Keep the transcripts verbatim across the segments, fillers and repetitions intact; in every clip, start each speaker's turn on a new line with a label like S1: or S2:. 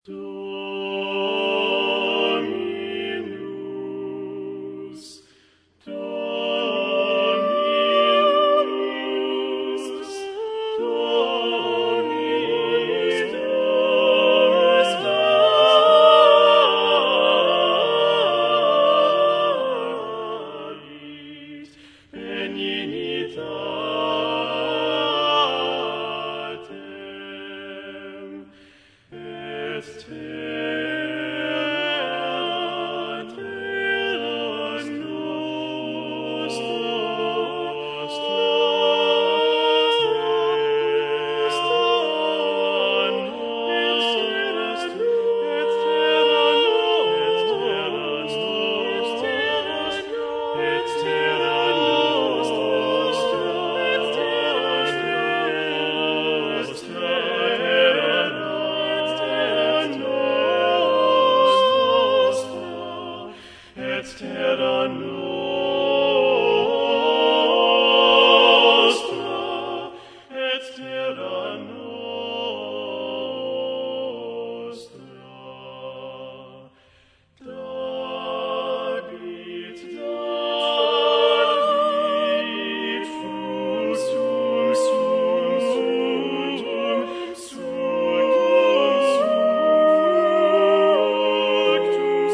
S1: Dominus, Dominus, Dominus, Dominus, David, benignitatem, et terra, terra nostra, et terra nostra. David, David, frustum sum sutum, sutum suctum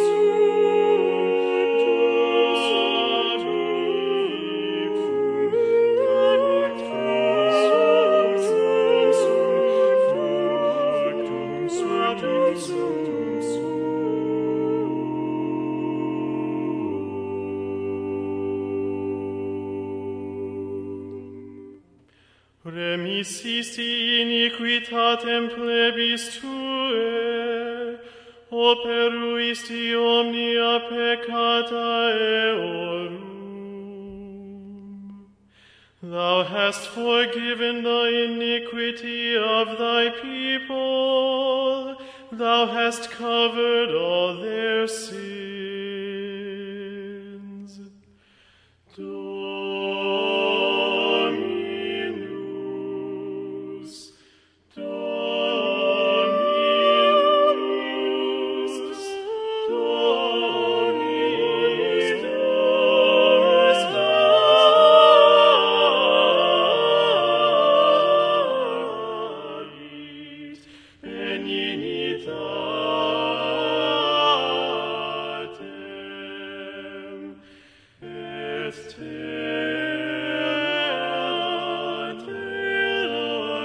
S1: Remissi iniquitatem plebis tuae, operuisti omnia peccata eorum. Thou hast forgiven the iniquity of thy people, thou hast covered all their sins. Dominus, Dominus, Dominus, Dominus, David, benignitatem, et terra, terra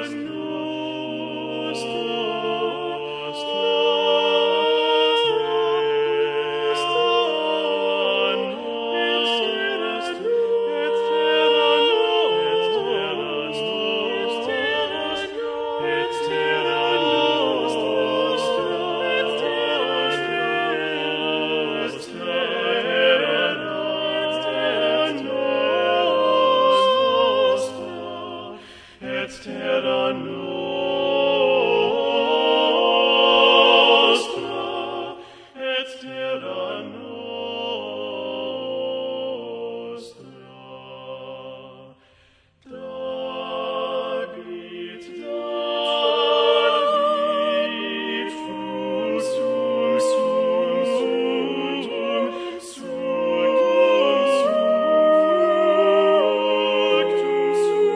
S1: nostra, et terra nostra. David, David, frustum sum sutum, suctum suctum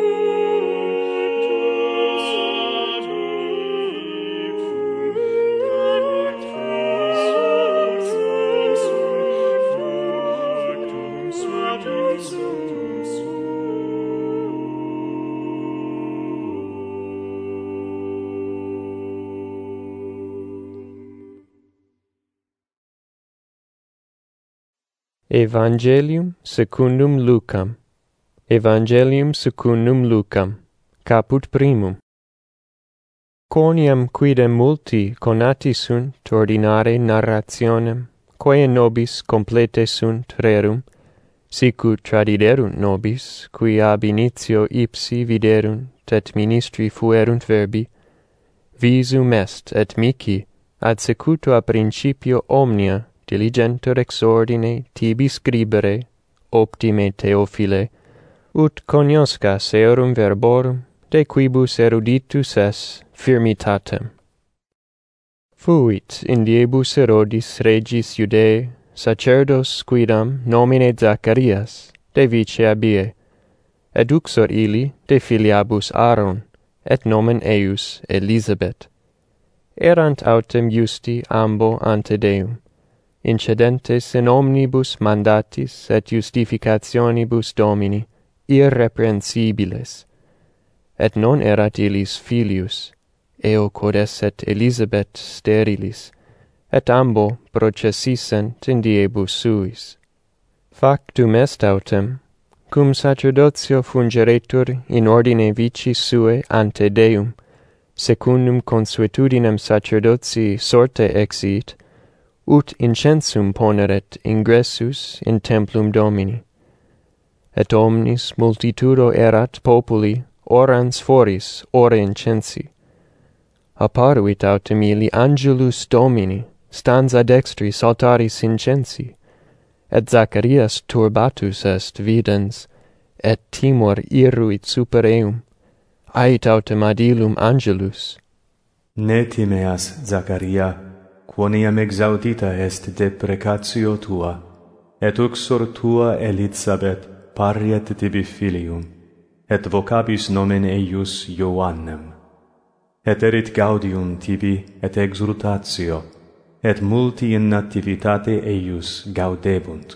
S2: Evangelium secundum Lucam. Evangelium secundum Lucam. Caput primum. Quoniam quidem multi conati sunt ordinare narrationem, quae in nobis complete sunt rerum, sicut tradiderunt nobis, qui ab initio ipsi viderunt et ministri fuerunt verbi, visum est et mihi ad secutua principio omnia diligentur ex ordine tibi scribere, optime Theophile, ut cognoscas eorum verborum, de quibus eruditus es firmitatem. Fuit in diebus Herodis regis Iudae sacerdos quidam nomine Zacharias de vice abie, et uxor illi de filiabus Aaron, et nomen eius Elisabeth. Erant autem justi ambo ante Deum, incedentes in omnibus mandatis et justificationibus Domini irreprensibiles, et non erat illis filius, eo quod esset Elisabeth sterilis, et ambo processissent in diebus suis. Factum est autem, cum sacerdotio fungeretur in ordine vicis sue ante Deum, secundum consuetudinem sacerdotii sorte exiit, ut incensum poneret ingressus in templum Domini. Et omnis multitudo erat populi orans foris ore incensi. Apparuit autem illi angelus Domini, stans ad extris altaris incensi, et Zacharias turbatus est videns, et timor irruit super eum. Ait autem ad illum angelus.
S3: Ne timeas, Zacharia, quoniam exaudita est deprecatio tua, et uxor tua Elisabeth pariet tibi filium, et vocabis nomen eius Ioannem. Et erit gaudium tibi et exultatio, et multi in nativitate eius gaudebunt.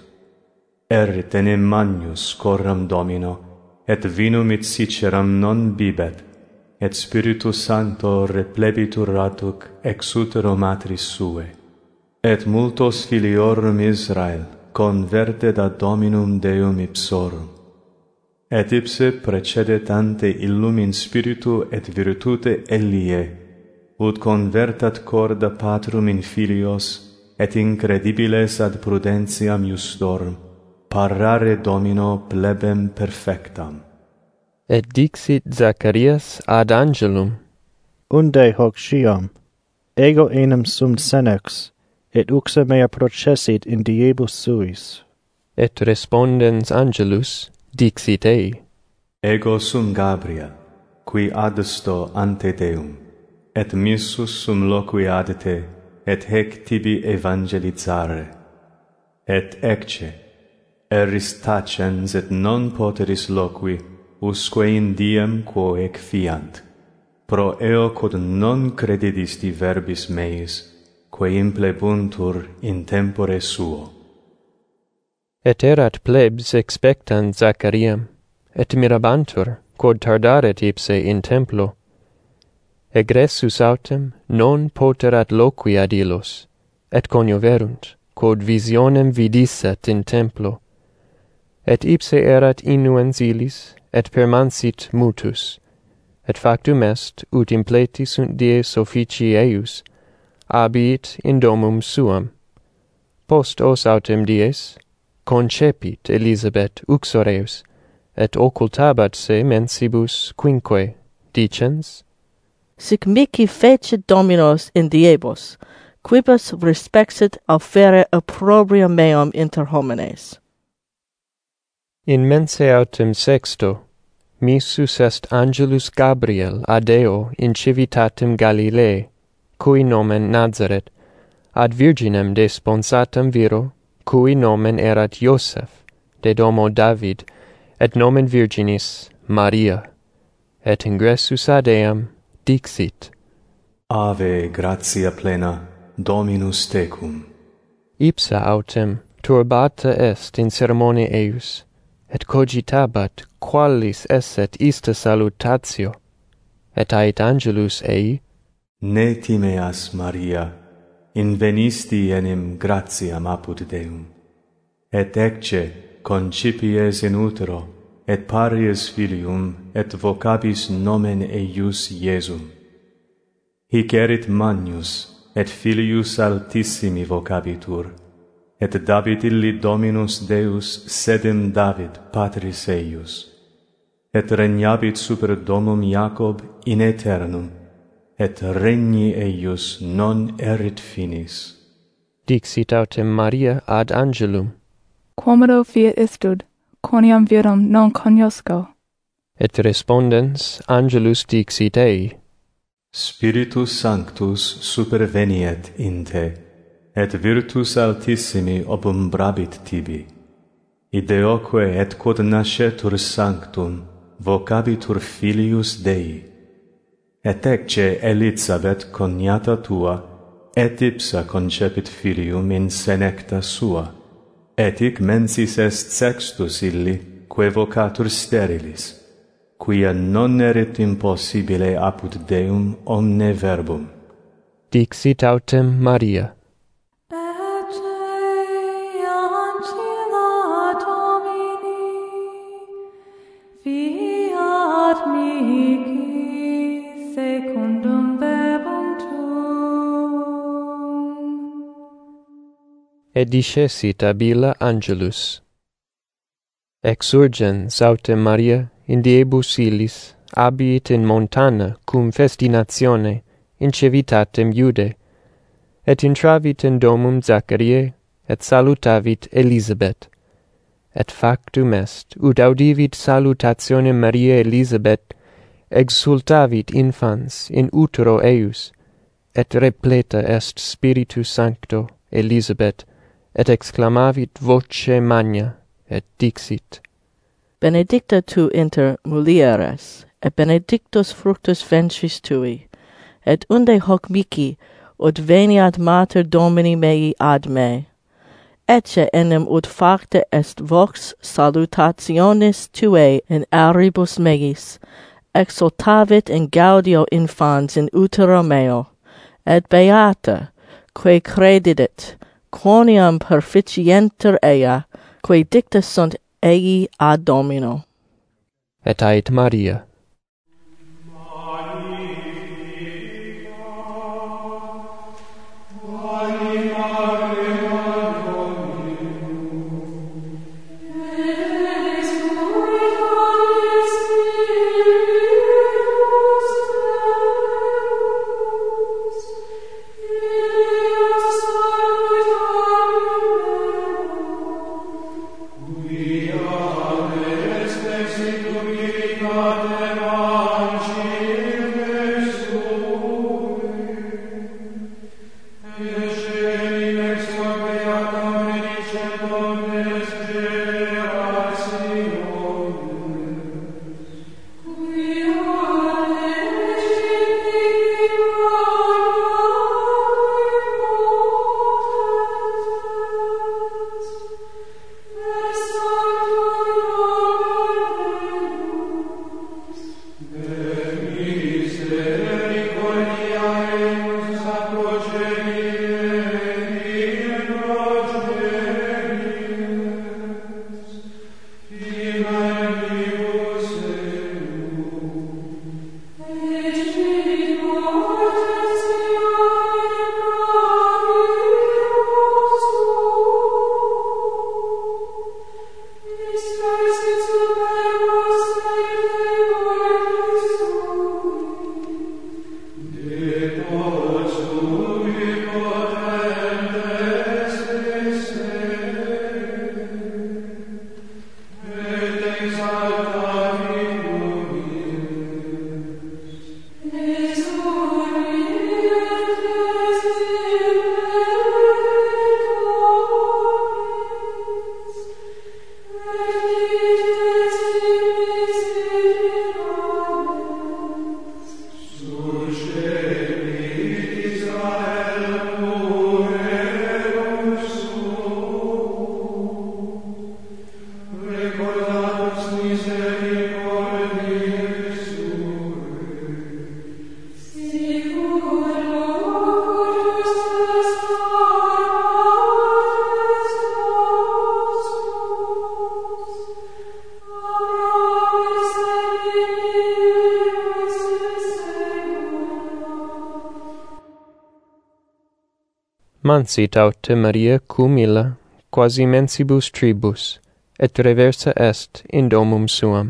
S3: Erit enim magnus coram Domino, et vinum et siceram non bibet, et Spiritus Sancto replebitur atuc ex utero matris sue. Et multos filiorum Israel convertet ad Dominum Deum ipsorum. Et ipse precedet ante illum in spiritu et virtute Elie, ut convertat corda patrum in filios, et incredibiles ad prudentiam iustorum, parrare Domino plebem perfectam.
S2: Et dixit Zacharias ad angelum,
S4: Unde hoc sciam, ego enim sum senex, et uxa mea processit in diebus suis.
S2: et respondens angelus, dixit ei,
S3: Ego sum Gabriel, qui adusto ante Deum, et missus sum loqui adete, et hec tibi evangelizare. Et ecce, eris tacens et non poteris loqui, usque in diem quo ec fiant, pro eo quod non credidisti verbis meis, quae implebuntur in tempore suo.
S2: et erat plebs expectant Zachariam, et mirabantur, quod tardaret ipse in templo. Egressus autem non poterat loqui ad illos, et conioverunt, quod visionem vidisset in templo. Et ipse erat innuens illis, et permansit mutus, et factum est, ut impleti sunt dies officii eius, abiit in domum suam. Post os autem dies, concepit Elisabeth uxoreus, et occultabat se mensibus quinque, dicens,
S5: Sic mihi fecit Dominos in diebus, quibus respexit alfere opprobrium meum inter homines.
S2: In mense autem sexto, missus est angelus Gabriel ad Deo in civitatem Galilae, cui nomen Nazaret, ad virginem desponsatam viro, cui nomen erat Iosef, de domo David, et nomen virginis Maria. Et ingressus ad eam dixit,
S3: Ave gratia plena, Dominus tecum.
S2: Ipsa autem turbata est in sermone eius, et cogitabat qualis esset ista salutatio, et ait angelus ei,
S3: Ne timeas, Maria, invenisti enim gratiam apud Deum. Et ecce concipies in utero, et paries filium, et vocabis nomen eius Iesum. Hic erit magnus, et filius altissimi vocabitur, et David illi Dominus Deus sedem David patris eius, et regnabit super domum Jacob in aeternum, et regni eius non erit finis.
S2: dixit autem Maria ad angelum,
S6: Quomodo fiat istud, quoniam virum non cognosco.
S2: et respondens angelus dixit ei,
S3: Spiritus Sanctus superveniet in te, et virtus altissimi obumbrabit tibi. Ideoque et quod nascetur sanctum, vocabitur filius Dei. Et ecce Elisabeth coniata tua, et ipsa concepit filium in senecta sua, et hic mensis est sextus illi, quae vocatur sterilis, quia non erit impossibile apud Deum omne verbum.
S2: Dixit autem Maria. Et discesit ab illa angelus. Exurgens autem Maria in diebus illis abiit in montana cum festinatione in civitatem Iude, et intravit in domum Zachariae, et salutavit Elisabeth. Et factum est, ut audivit salutationem Mariae Elisabeth, exultavit infans in utero eius, et repleta est Spiritus Sancto Elisabeth, et exclamavit voce magna, et dixit:
S5: Benedicta tu inter mulieres, et benedictus fructus ventris tui, et unde hoc mihi, ut veniat mater Domini mei ad me. Ecce enim ut facta est vox salutationis tuae in auribus meis, exultavit in gaudio infans in utero meo, et beata, quae credidit, quoniam perficienter ea, quae dicta sunt ei ad Domino.
S2: Et ait Maria. Mansit autem Maria cum illa, quasi mensibus tribus, et reversa est in domum suam.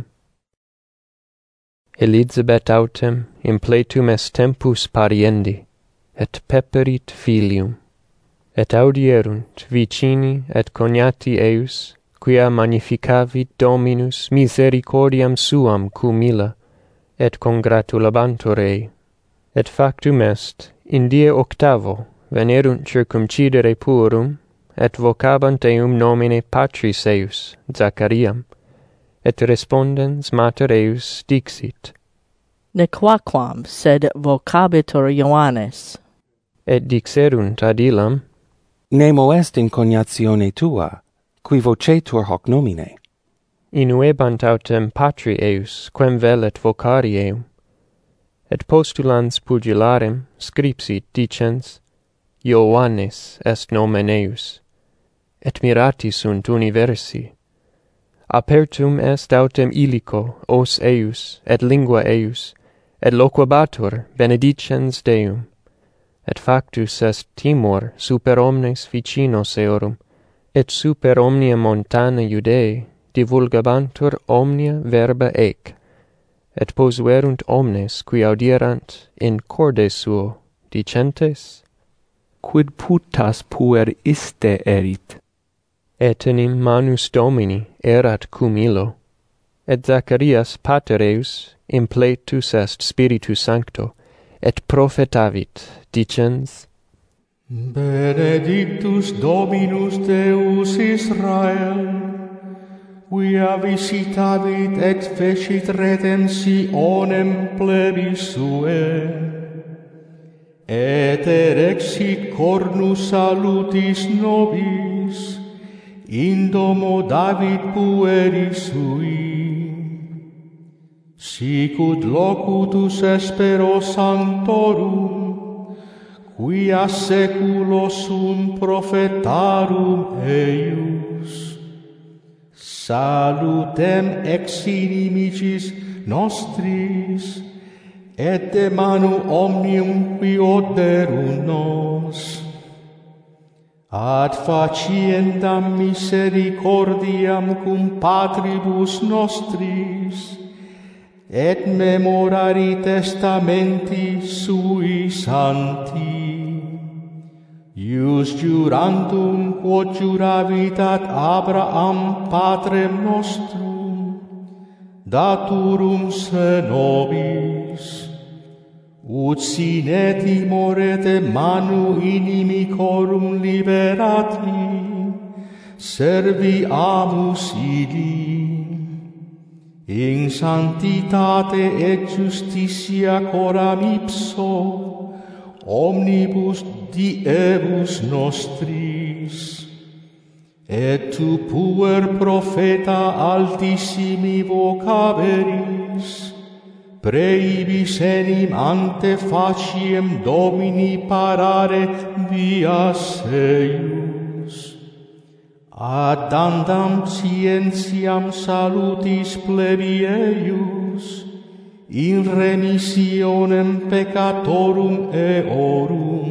S2: Elisabeth autem impletum est tempus pariendi, et peperit filium. Et audierunt vicini et coniati eius, quia magnificavit Dominus misericordiam suam cum illa, et congratulabantur ei. Et factum est, in die octavo, venerunt circumcidere puerum, et vocabant eum nomine patris eius, Zachariam, et respondens mater eius dixit.
S5: Nequaquam sed vocabitur Ioannes.
S2: Et dixerunt ad illam,
S7: Nemo est in cognatione tua, qui vocetur hoc nomine.
S2: inuebant autem patri eius, quem velet vocari eum. Et postulans pugilarem scripsit dicens, Ioannes est nomen eius, et mirati sunt universi. Apertum est autem illico os eius, et lingua eius, et loquabatur benedicens Deum, et factus est timor super omnes vicinos eorum, et super omnia montana Iudeae divulgabantur omnia verba ec, et posuerunt omnes qui audierant in corde suo, dicentes,
S3: Quid putas puer iste erit?
S2: et enim manus Domini erat cum illo. Et Zacharias pater eius impletus est Spiritu Sancto, et prophetavit, dicens,
S1: Benedictus Dominus Deus Israel, quia visitavit et fecit redentionem plebis suae, et erexit cornus salutis nobis, in domo David pueris sui. Sicut locutus espero sanctorum, quia seculo sum prophetarum eius. Salutem ex inimicis nostris, et de manu omnium qui oderunt nos. Ad faciendam misericordiam cum patribus nostris, et memorari testamenti sui sancti. Ius jurandum quod juravit ad Abraham patrem nostrum, daturum se nobis, ut sine timore de manu inimicorum liberati, serviamus ili. In sanctitate et justitia coram ipso, omnibus diebus nostris. Et tu puer propheta altissimi vocaveris, preibis enim ante faciem Domini parare vias eius. Ad dandam scientiam salutis plebi eius, in remissionem peccatorum eorum.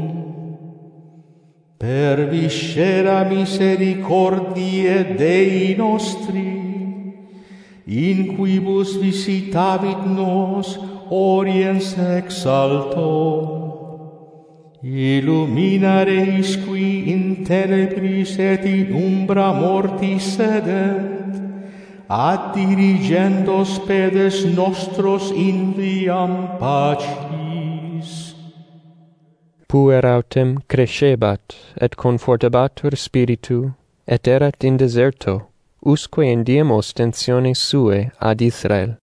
S1: Per viscera misericordiae Dei nostri, in quibus visitavit nos oriens ex alto, illuminare isqui in tenebris et in umbra mortis sedent, ad dirigendos pedes nostros in viam pacis.
S2: Puer autem crescebat, et confortabatur spiritu, et erat in deserto, usque in diem ostensione sue ad Israel.